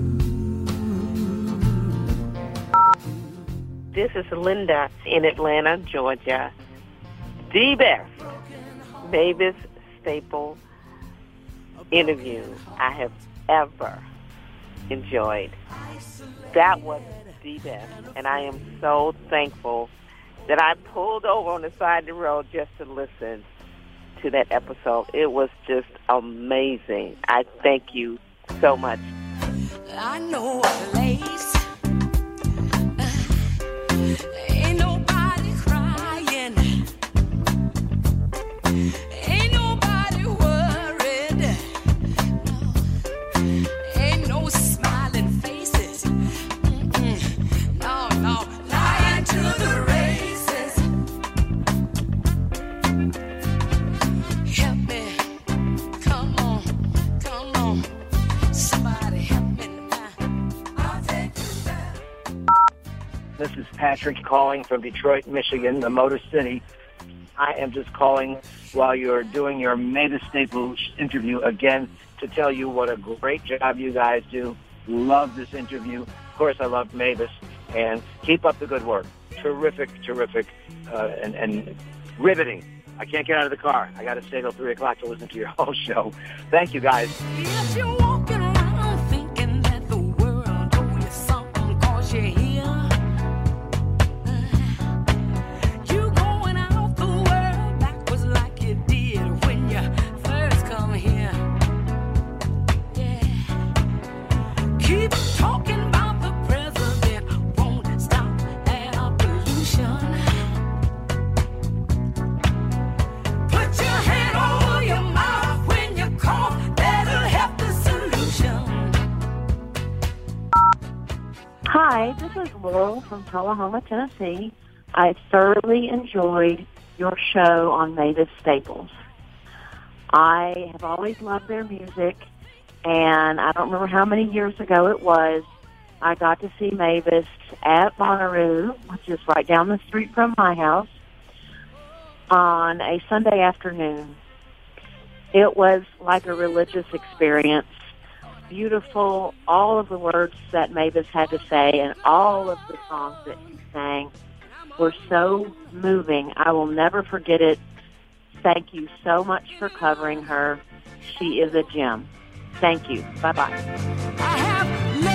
This is Linda in Atlanta, Georgia. The best Mavis Staples interview I have ever enjoyed. That was the best, and I am so thankful that I pulled over on the side of the road just to listen to that episode. It was just amazing. I thank you so much. I know a place. Ain't nobody crying. Ain't nobody worried. No. Ain't no smiling faces. Mm-mm. No, no. Lying to the races. Help me. Come on. Come on. Somebody help me now. I'll take you back. This is Patrick calling from Detroit, Michigan, the Motor City. I am just calling while you're doing your Mavis Staples interview again to tell you what a great job you guys do. Love this interview. Of course, I love Mavis. And keep up the good work. Terrific, terrific, uh, and, and riveting. I can't get out of the car. I got to stay till three o'clock to listen to your whole show. Thank you, guys. If you're walking around thinking that the world owes you something 'cause you're here, you going out the world backwards like you did when you first come here. Yeah. Keep talking about the president, won't stop air pollution. Put Laurel from Tullahoma, Tennessee. I thoroughly enjoyed your show on Mavis Staples. I have always loved their music, and I don't remember how many years ago it was, I got to see Mavis at Bonnaroo, which is right down the street from my house, on a Sunday afternoon. It was like a religious experience. Beautiful, all of the words that Mavis had to say and all of the songs that she sang were so moving. I will never forget it. Thank you so much for covering her. She is a gem. Thank you. Bye-bye. I have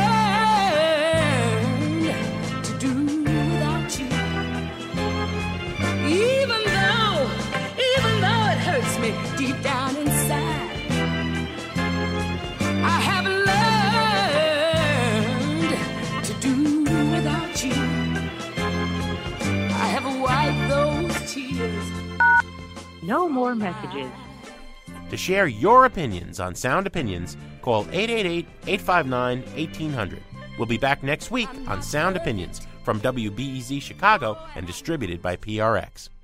learned to do without you. Even though, even though it hurts me deep down inside. I have learned to do without you. I have wiped those tears. No more messages. To share your opinions on Sound Opinions, call eight eight eight, eight five nine, one eight zero zero. We'll be back next week on Sound Opinions from W B E Z Chicago and distributed by P R X.